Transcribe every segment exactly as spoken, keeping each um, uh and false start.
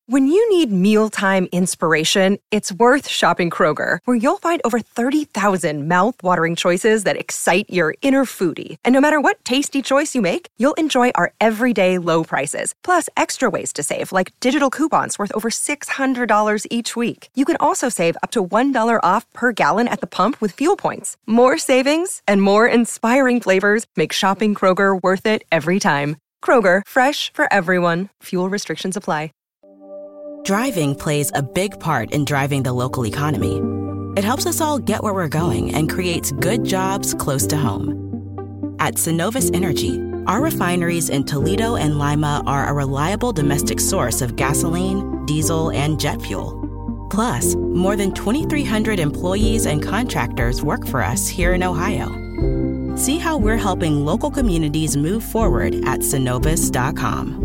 When you need mealtime inspiration, it's worth shopping Kroger, where you'll find over thirty thousand mouth-watering choices that excite your inner foodie. And no matter what tasty choice you make, you'll enjoy our everyday low prices, plus extra ways to save, like digital coupons worth over six hundred dollars each week. You can also save up to one dollar off per gallon at the pump with fuel points. More savings and more inspiring flavors make shopping Kroger worth it every time. Kroger, fresh for everyone. Fuel restrictions apply. Driving plays a big part in driving the local economy. It helps us all get where we're going and creates good jobs close to home. At Synovus Energy, our refineries in Toledo and Lima are a reliable domestic source of gasoline, diesel, and jet fuel. Plus, more than twenty-three hundred employees and contractors work for us here in Ohio. See how we're helping local communities move forward at Synovus dot com.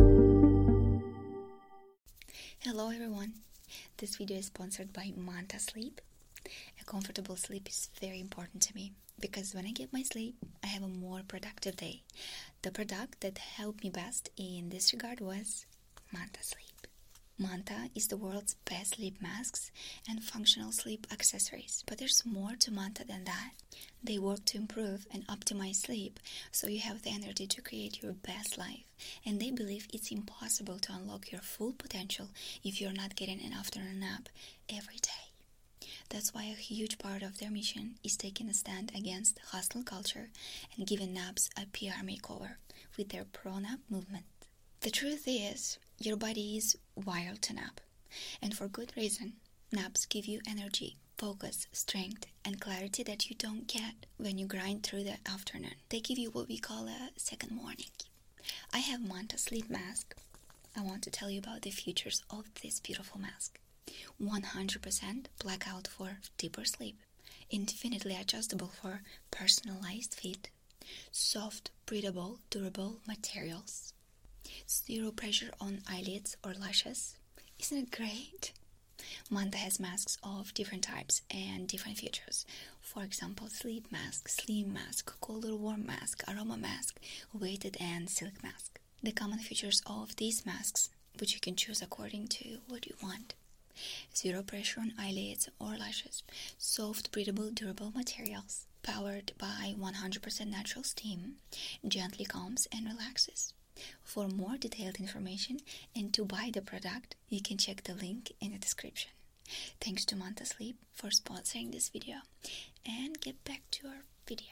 Hello everyone, this video is sponsored by Manta Sleep. A comfortable sleep is very important to me because when I get my sleep, I have a more productive day. The product that helped me best in this regard was Manta Sleep. Manta is the world's best sleep masks and functional sleep accessories, but there's more to Manta than that. They work to improve and optimize sleep so you have the energy to create your best life, and they believe it's impossible to unlock your full potential if you're not getting an afternoon nap every day. That's why a huge part of their mission is taking a stand against hostile culture and giving naps a P R makeover with their pro-nap movement. The truth is, your body is wired to nap, and for good reason. Naps give you energy, focus, strength, and clarity that you don't get when you grind through the afternoon. They give you what we call a second morning. I have Manta Sleep Mask. I want to tell you about the features of this beautiful mask. one hundred percent blackout for deeper sleep, infinitely adjustable for personalized fit, soft, breathable, durable materials, zero pressure on eyelids or lashes. Isn't it great? Manta has masks of different types and different features. For example, sleep mask, slim mask, cold or warm mask, aroma mask, weighted and silk mask. The common features of these masks, which you can choose according to what you want. Zero pressure on eyelids or lashes, soft, breathable, durable materials, powered by one hundred percent natural steam, gently calms and relaxes. For more detailed information and to buy the product, you can check the link in the description. Thanks to Manta Sleep for sponsoring this video. And get back to our video.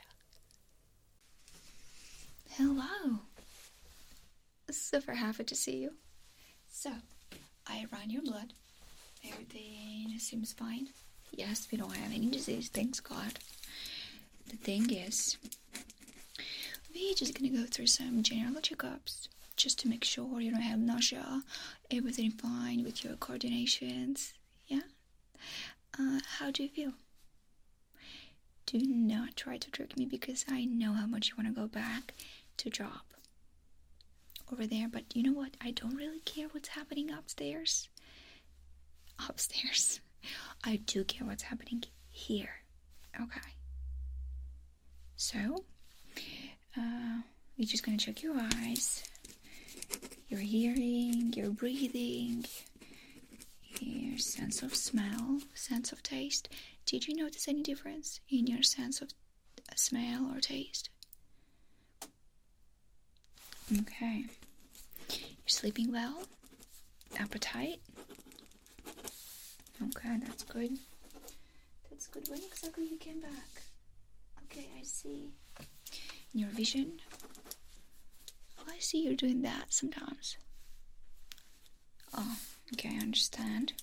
Hello! Super happy to see you. So, I ran your blood. Everything seems fine. Yes, we don't have any disease, thanks God. The thing is, we're just gonna go through some general checkups just to make sure you don't have nausea, everything fine with your coordinations. Yeah? Uh, how do you feel? Do not try to trick me because I know how much you want to go back to job over there, but you know what? I don't really care what's happening upstairs. Upstairs. I do care what's happening here. Okay. So, Uh, we're just gonna check your eyes, your hearing, your breathing, your sense of smell, sense of taste. Did you notice any difference in your sense of smell or taste? Okay. You're sleeping well? Appetite? Okay, that's good. That's good. When exactly you came back? Okay, I see. Your vision? Oh, I see you're doing that sometimes. Oh, okay, I understand.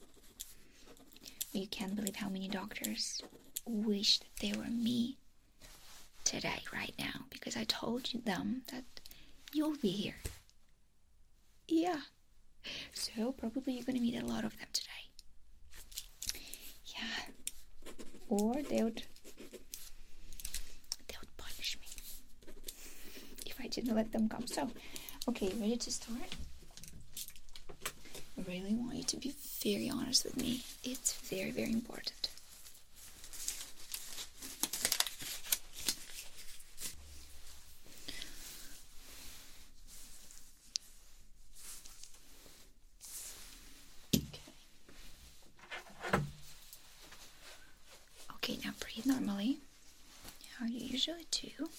You can't believe how many doctors wish that they were me today, right now, because I told them that you'll be here. Yeah. So, probably you're gonna meet a lot of them today. Yeah. Or they would... I didn't let them come. So, okay, ready to start? I really want you to be very honest with me. It's very, very important. usually do.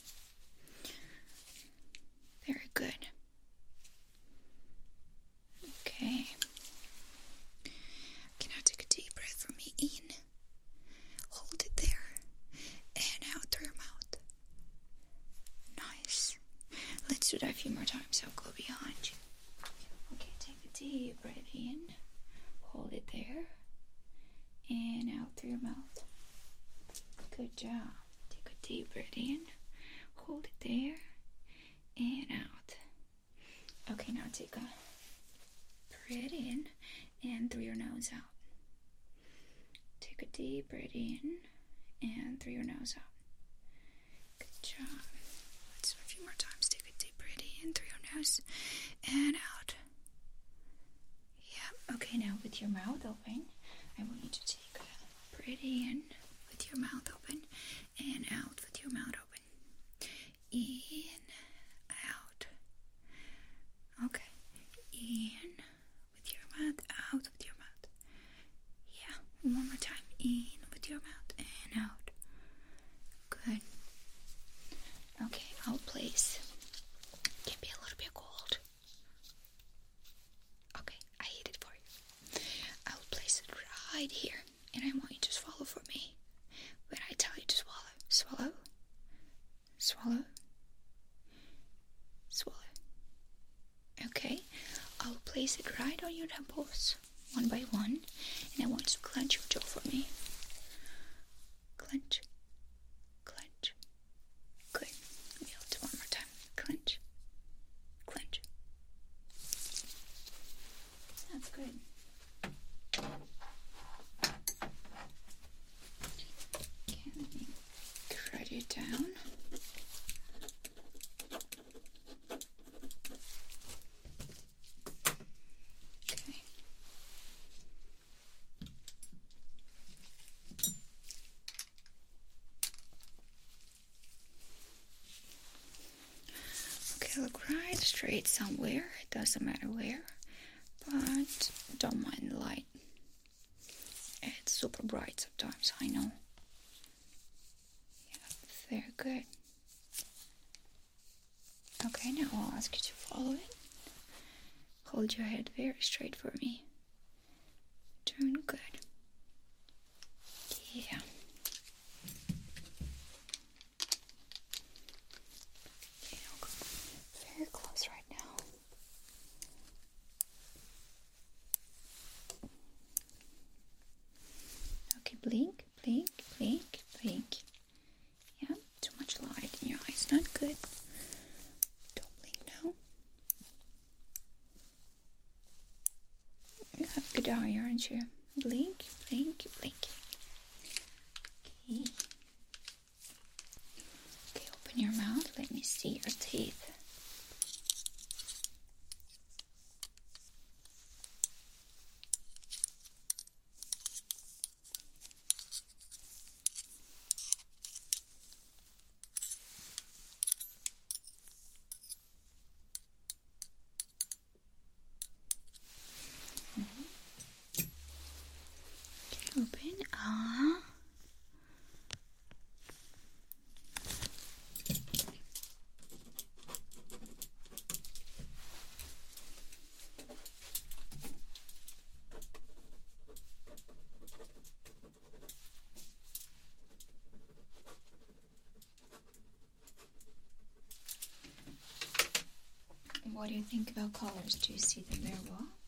Very good. Okay. Can I take a deep breath for me? In. Hold it there. And out through your mouth. Nice. Let's do that a few more times. I'll go behind you. Okay, take a deep breath in. Hold it there. And out through your mouth. Good job. Take a deep breath in. Hold it there. And out. Okay, now take a breath in and through your nose out. Take a deep breath in and through your nose out. Good job. Let's do a few more times. Take a deep breath in through your nose and out. Yeah. Okay, now with your mouth open, I want you to take a breath in with your mouth open and out with your mouth open. In, out. Okay. In with your mouth, out with your mouth. Yeah. One more time. In with your mouth and out. Good. Okay, I'll place. Can be a little bit cold. Okay, I hit it for you. I'll place it right here, and I want you to swallow for me. When I tell you to swallow, swallow, swallow, swallow. Okay, I'll place it right on your temples, one by one, and I want you to clench your jaw for me. Clench, clench. Good. We'll do one more time. Clench, clench. That's good. Okay, let me write it down. Okay. Okay, look right straight somewhere. It doesn't matter where, but don't mind the light. It's super bright sometimes, I know. Yeah, very good. Okay, now I'll ask you to follow it. Hold your head very straight for me. Doing good. Yeah. Okay, I'll go very close right now. Okay, blink, blink, blink, blink. Yeah, too much light in your eyes, not good. Don't blink now. You have good eye, aren't you? Blink, blink, blink. Okay. Okay, open your mouth. Let me see your teeth. Open. Ah. What do you think about colors? Do you see them very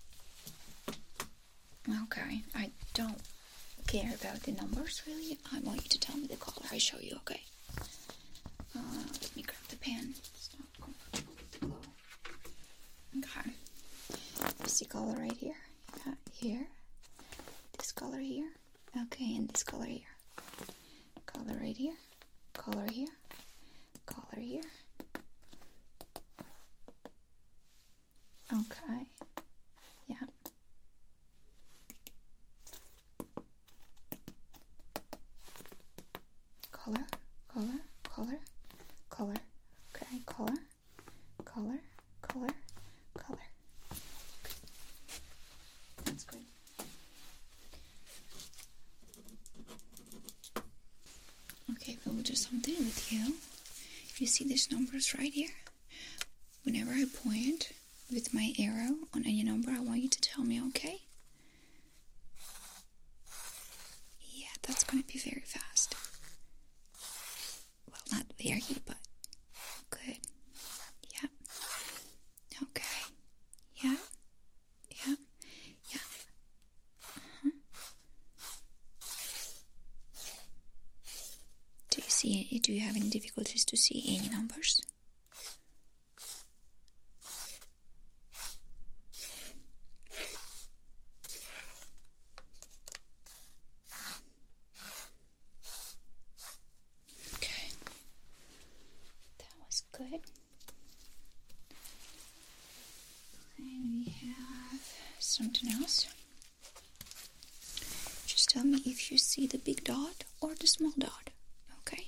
well? Okay, I don't care about the numbers really. I want you to tell me the color. I show you, okay? Uh, let me grab the pen. It's not comfortable with the glue. Okay. You see color right here? Yeah, here. This color here. Okay, and this color here. Color right here. Color here. Color here. Okay. Yeah. Color, color, color, color. Okay, color, color, color, color. That's good. Okay, we'll do something with you. you see these numbers right here? Whenever I point with my arrow on any number, I want you to tell me, okay? Yeah, that's going to be very fast. Well, not very, but good. Yeah. Okay. Yeah. Yeah. Yeah. Uh-huh. Do you see it? Do you have any difficulties to see any numbers? Good. And we have something else. Just tell me if you see the big dot or the small dot, okay?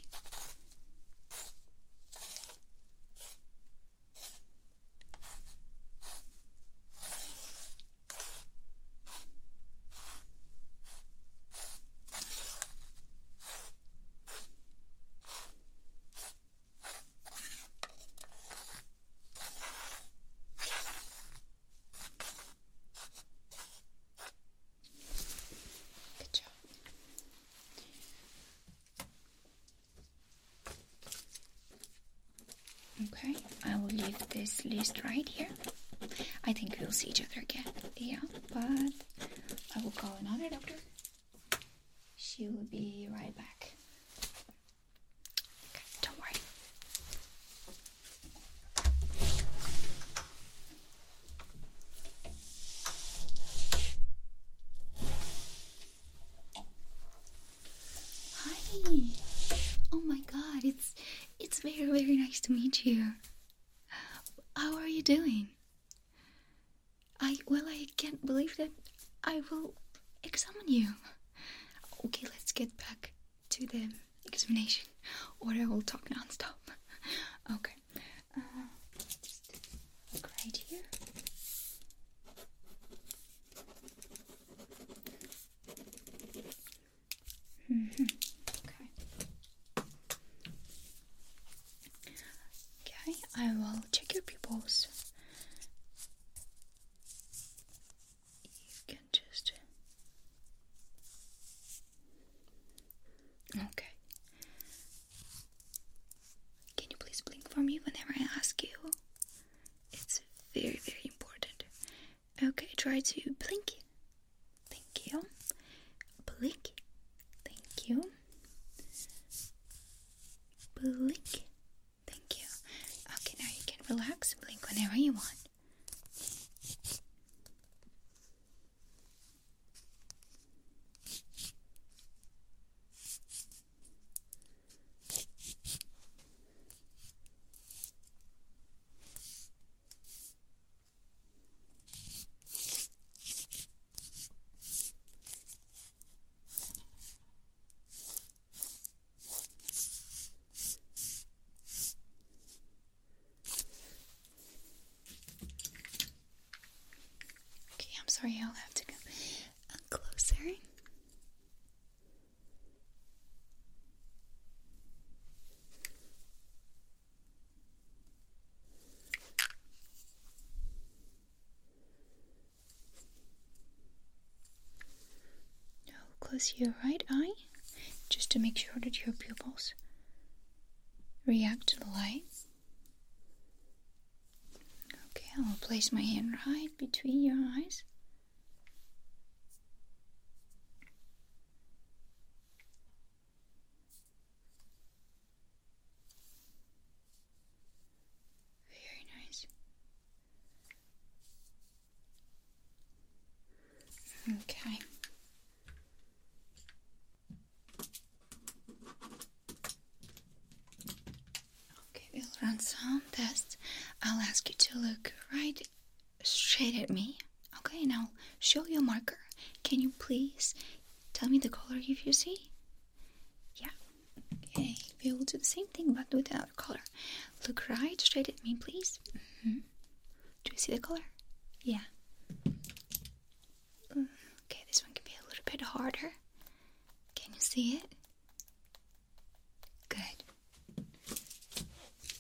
Okay, I will leave this list right here. I think we'll see each other again. Yeah, but I will call another doctor. She will be right back. Okay, don't worry. Hi. Oh my God, it's it's very very nice to meet you. How are you doing? I well I can't believe that I will examine you. Okay, let's get back to the examination, or I will talk non-stop. Okay, uh, just look right here. Mm-hmm. Okay. Okay, I will check your pupils. You can just... Okay. Can you please blink for me whenever I ask you? It's very, very important. Okay, try to blink. Thank you. Blink. Thank you. Blink. Thank you. Okay, now you can relax and blink whenever you want. Sorry, I'll have to go closer. Now close your right eye, just to make sure that your pupils react to the light. Okay, I'll place my hand right between your eyes. Okay. Okay, we'll run some tests. I'll ask you to look right straight at me. Okay, now show your marker. Can you please tell me the color if you see? Yeah. Okay, we will do the same thing but with another color. Look right straight at me, please. Mm-hmm. Do you see the color? Yeah. Okay, this one can be a little bit harder. Can you see it? Good.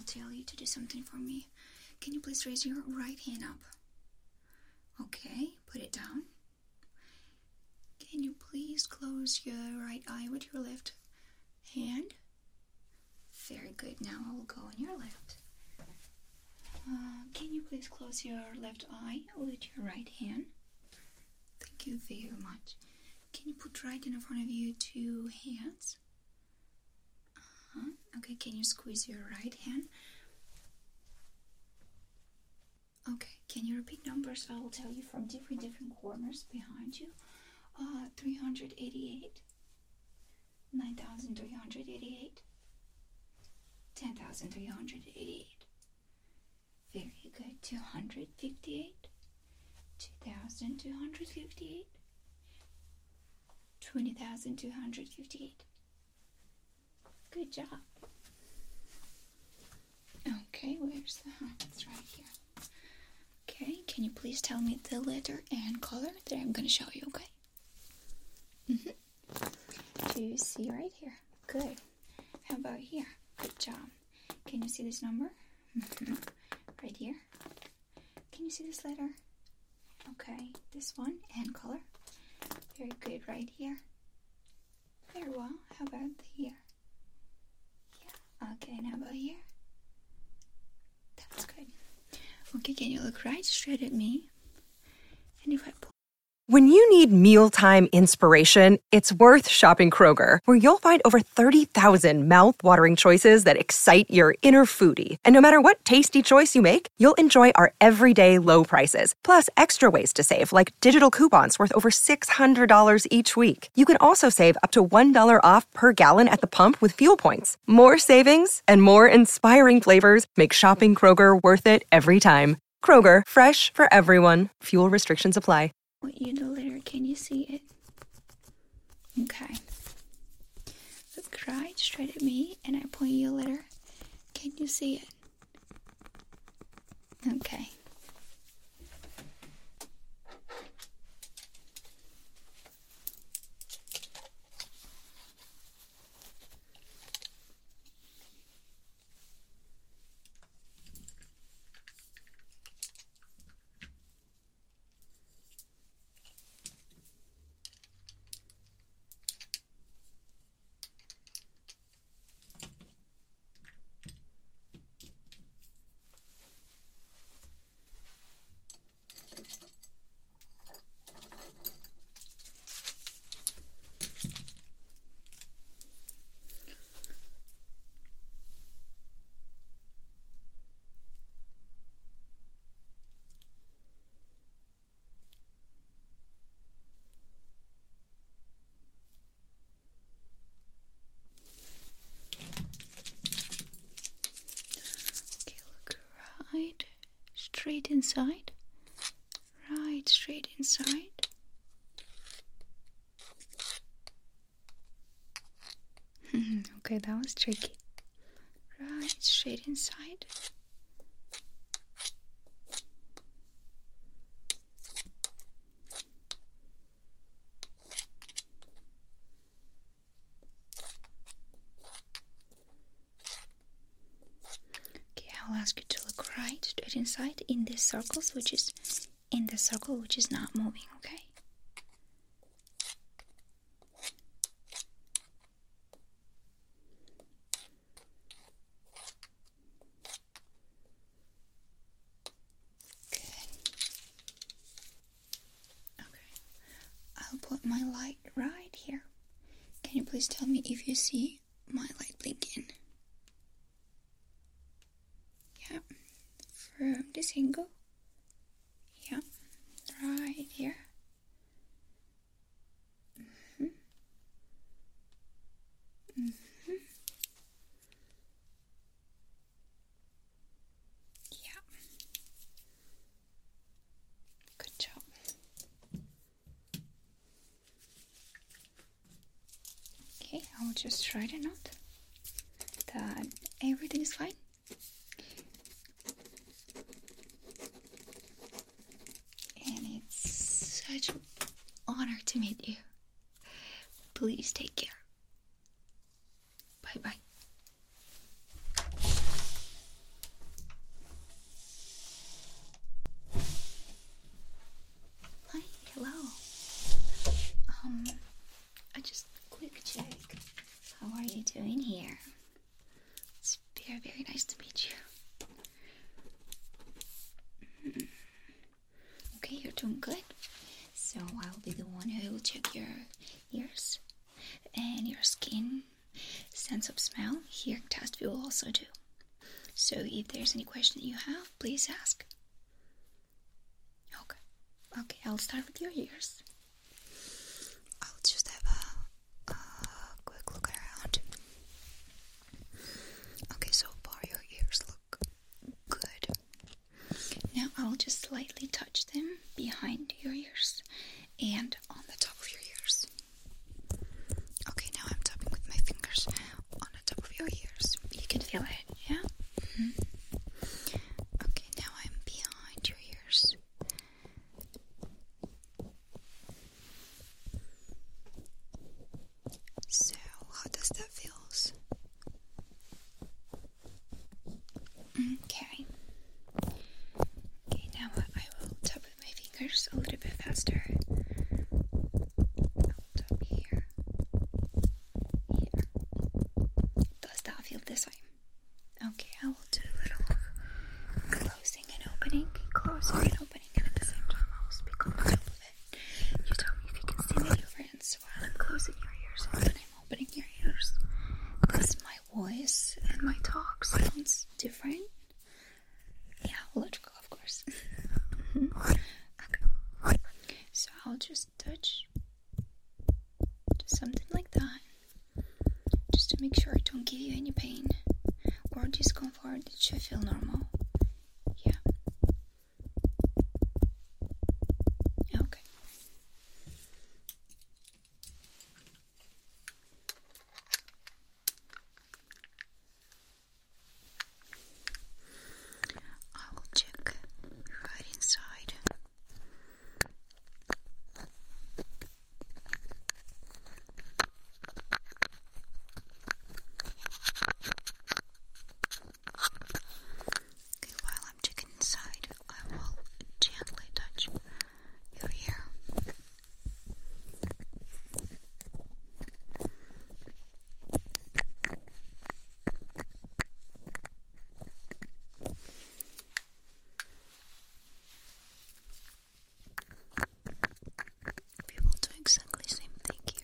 tell you to do something for me. Can you please raise your right hand up? Okay, put it down. Can you please close your right eye with your left hand? Very good. Now I will go on your left. Uh, can you please close your left eye with your right hand? Thank you very much. Can you put right in front of you two hands? Uh-huh. Okay, can you squeeze your right hand? Okay, can you repeat numbers? I will tell you from different different corners behind you. Uh, three hundred eighty-eight, nine thousand three hundred eighty-eight, ten thousand three hundred eighty-eight. Very good. two hundred fifty-eight, two thousand two hundred fifty-eight, twenty thousand two hundred fifty-eight. Good job. Okay, where's the, huh, it's right here. Okay, can you please tell me the letter and color that I'm going to show you, okay? Mm-hmm. Do you see right here? Good. How about here? Good job. Can you see this number? Mm-hmm. Right here. Can you see this letter? Okay, this one and color. Very good. Right here. Very well. How about here? Yeah. Okay, and how about here? That's good. Okay, can you look right straight at me? And if I pull. When you need mealtime inspiration, it's worth shopping Kroger, where you'll find over thirty thousand mouth-watering choices that excite your inner foodie. And no matter what tasty choice you make, you'll enjoy our everyday low prices, plus extra ways to save, like digital coupons worth over six hundred dollars each week. You can also save up to one dollar off per gallon at the pump with fuel points. More savings and more inspiring flavors make shopping Kroger worth it every time. Kroger, fresh for everyone. Fuel restrictions apply. What you the letter? Can you see it? Okay. Look right straight at me, and I point you a letter. Can you see it? Okay. Right, straight inside. Right, straight inside. Okay, that was tricky. Right, straight inside. I'll ask you to look right, straight inside, in this circles, which is in the circle, which is not moving, okay? Good. Okay. I'll put my light right here. Can you please tell me if you see my light blinking? Yep, from this angle. Yep, right here. Mm-hmm. Mm-hmm. Yeah. Good job. Okay, I'll just write a note that everything is fine. Such an honor to meet you. Please take care. Bye bye. will also do. So if there's any question you have, please ask. Okay. Okay, I'll start with your ears. I'll just have a, a quick look around. Okay, so far your ears look good. Now I'll just slightly touch them behind your ears and on the top of your ears. Okay, now I'm tapping with my fingers on the top of your ears. You can feel it, yeah? Mm-hmm. Okay, now I'm behind your ears. So, how does that feel? Okay. Okay, now I will tap with my fingers a little bit faster. I'll tap here. Here. Does that feel the same? Okay, I will do a little closing and opening, closing and opening, and at the same time I will speak on top of it. You tell me if you can see my difference while I'm closing your ears and when I'm opening your ears. Does my voice and my talk sounds different? Yeah, electrical, of course. Okay. So I'll just touch just something like that, just to make sure I don't give you any pain or discomfort. It should feel normal. Yeah. Okay. I will check right inside. Okay, while I'm checking inside, I will gently touch your ear. We will do exactly the same thing here.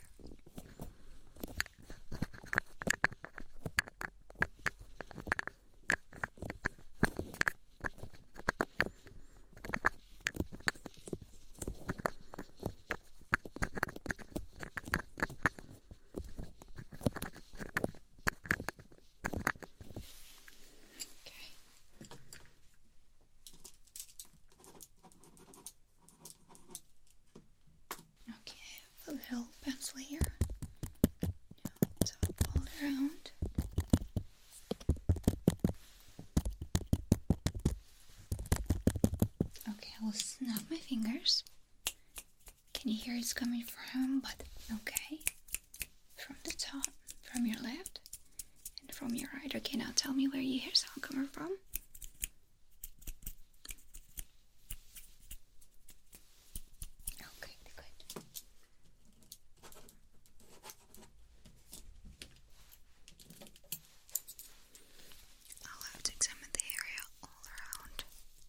Okay. Okay, I have a little pencil here. Now tap all around. Okay, I will snap my fingers. Can you hear it's coming from? But okay, from the top, from your left, and from your right. Okay, now tell me where you hear sound coming from. Okay, good. I'll have to examine the area all around.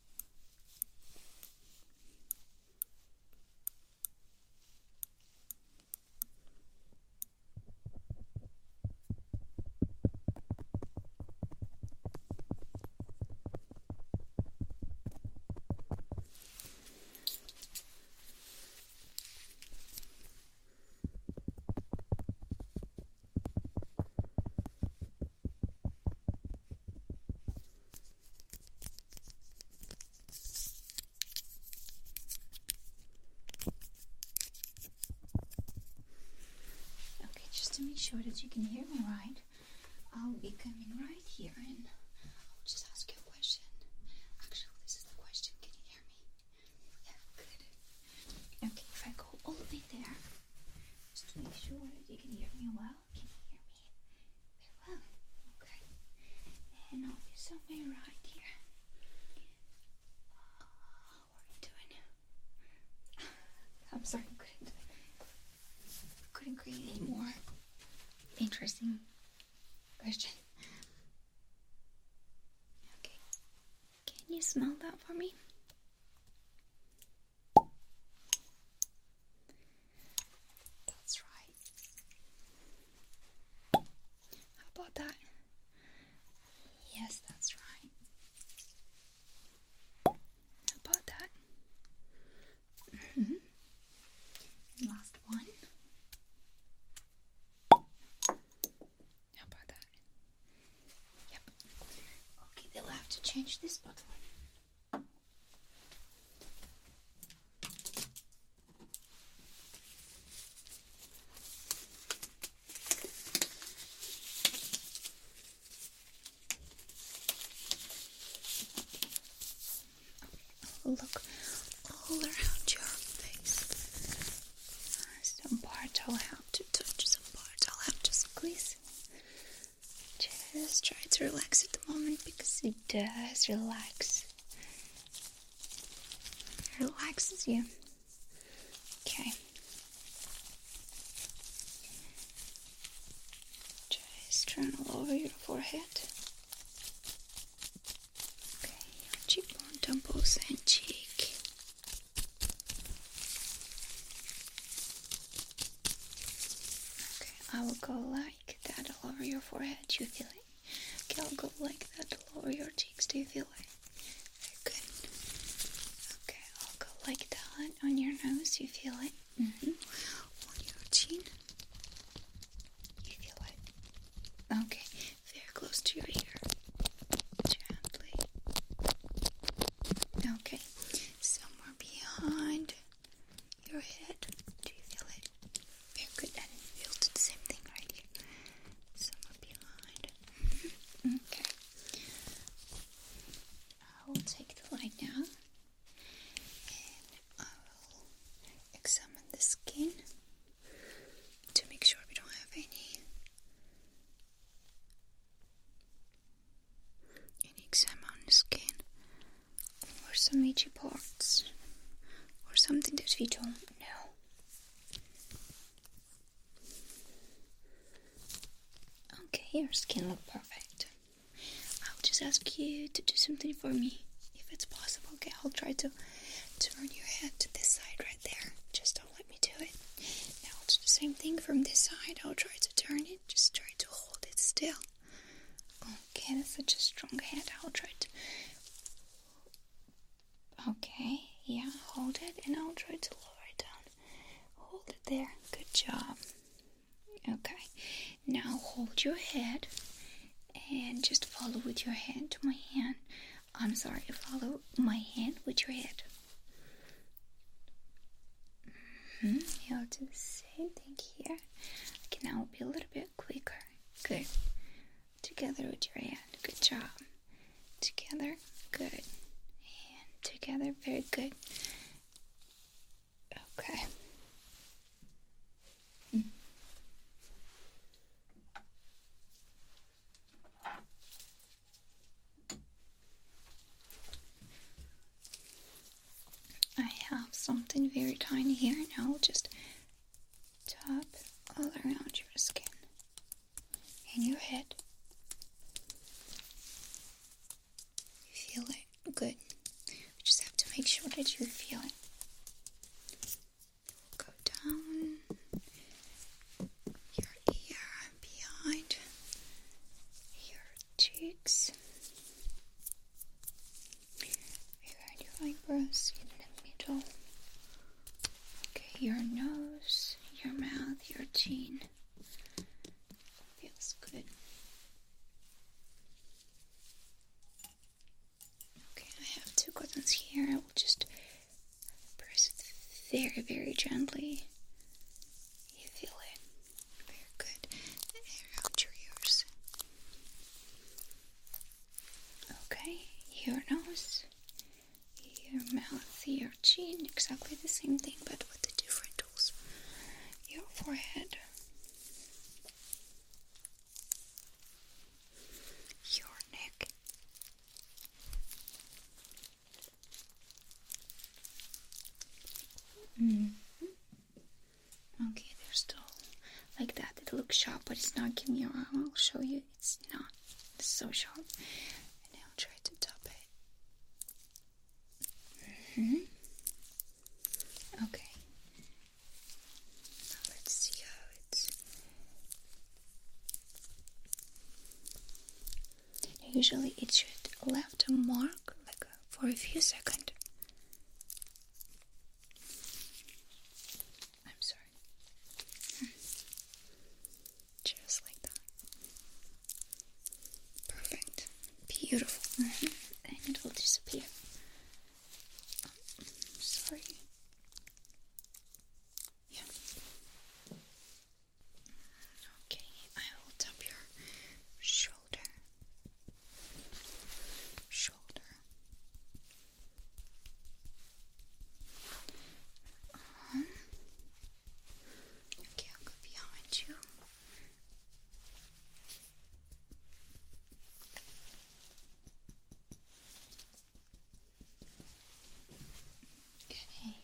Okay, just to make sure that you can hear me right, I'll be coming right here and I'll just ask you a question. Actually, this is the question. Can you hear me? Yeah, good. Okay, if I go all the way there, just to make sure that you can hear me well. Can you hear me very well? Okay. And I'll be somewhere right here. How are you doing? I'm sorry, I couldn't, couldn't create any more interesting question. Okay. Can you smell that for me? That's right. How about that? Yes, that's right. How about that? Mm-hmm. Last one. How about that? Yep. Okay, they'll have to change this bottle. Look all around your face. Some parts I'll have to touch, some parts I'll have to squeeze. Just try to relax at the moment because it does relax. It relaxes you. Okay. Just turn all over your forehead. Cheekbone, temples, and cheek. Okay, I will go like that all over your forehead. Do you feel it? Okay, I'll go like that all over your cheeks. Do you feel it? Very good. Okay, I'll go like that on your nose. Do you feel it? Mm-hmm. On your chin. You feel it? Okay, very close to your ear. Okay, somewhere behind your head. Do you feel it? Very good. And we'll do the same thing right here. Somewhere behind. Okay. I will take the light now. And I will examine the skin to make sure we don't have any any eczema on the skin. Or some itchy parts, or something that we don't know. Okay, your skin looks perfect. I'll just ask you to do something for me, if it's possible. Okay, I'll try to turn your head to this side right there. Just don't let me do it. Now I'll do the same thing from this side. I'll try to turn it. Just try to hold it still. Okay, that's such a strong head. I'll try to. Okay, yeah, hold it, and I'll try to lower it down. Hold it there. Good job. Okay, now hold your head and just follow with your hand to my hand. I'm sorry, follow my hand with your head. Mm-hmm. You'll do the same thing here. Okay, now it'll be a little bit quicker. Good. Together with your hand. Good job. Together. Good. Together, very good. Okay. Mm. I have something very tiny here now. I'll just tap all around your skin and your head. You feel it? Good. Just have to make sure that you're feeling. Go down your ear, behind your cheeks, behind your eyebrows, in the middle. Okay, your nose, your mouth, your chin. Feels good. Two buttons here. I will just press it very, very gently. You feel it? Very good. Air out your ears. Okay, your nose, your mouth, your chin. Exactly the same thing, but with the different tools. Your forehead. Your neck. Mm-hmm. Okay, they're still like that. It looks sharp, but it's not. Give me your arm. I'll show you. It's not. It's so sharp. And now try to top it. Mm-hmm. Okay. Now let's see how it's. usually it should left a mark like for a few seconds. I'm sorry. Just like that. Perfect. Beautiful. Mm-hmm. And it will disappear. Oh, sorry. Yeah. Okay, I will tap your shoulder. Shoulder. Uh-huh. Okay, I'll go behind you. Okay.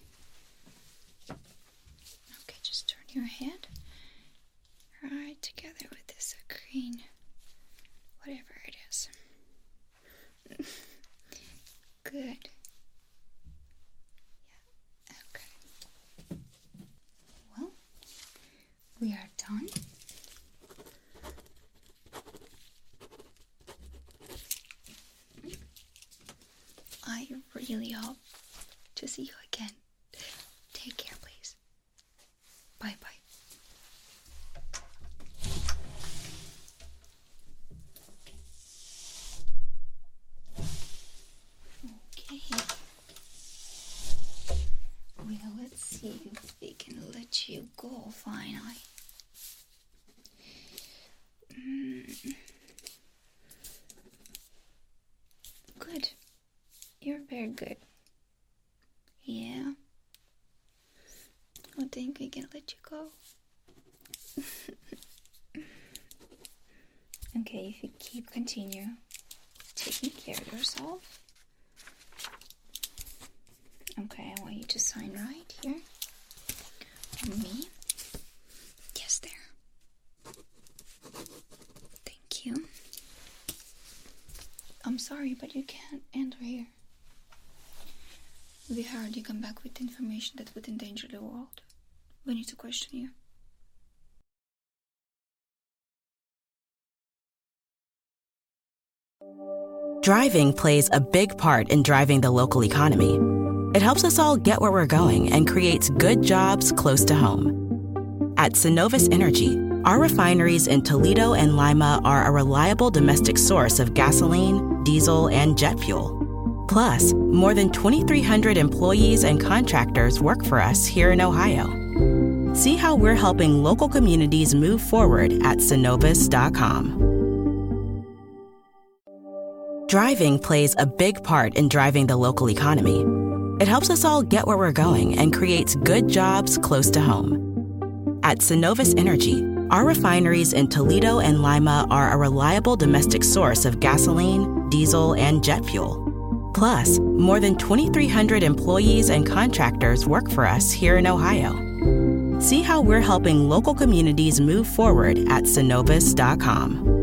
Okay, just turn your head right together with this green, whatever it is. Good. Yeah, okay. Well, we are done. I really hope to see you again. Take care, please. Bye bye. Okay. Well, let's see if we can let you go finally. Mm. Good. You're very good. Yeah. I think we can let you go. Okay, if you keep continue taking care of yourself. Okay, I want you to sign right here. Me. Yes, there. Thank you. I'm sorry, but you can't enter here. We heard you come back with information that would endanger the world. We need to question you. Driving plays a big part in driving the local economy. It helps us all get where we're going and creates good jobs close to home. At Synovus Energy, our refineries in Toledo and Lima are a reliable domestic source of gasoline, diesel, and jet fuel. Plus, more than twenty-three hundred employees and contractors work for us here in Ohio. See how we're helping local communities move forward at synovus dot com. Driving plays a big part in driving the local economy. It helps us all get where we're going and creates good jobs close to home. At Synovus Energy, our refineries in Toledo and Lima are a reliable domestic source of gasoline, diesel, and jet fuel. Plus, more than twenty-three hundred employees and contractors work for us here in Ohio. See how we're helping local communities move forward at synovus dot com.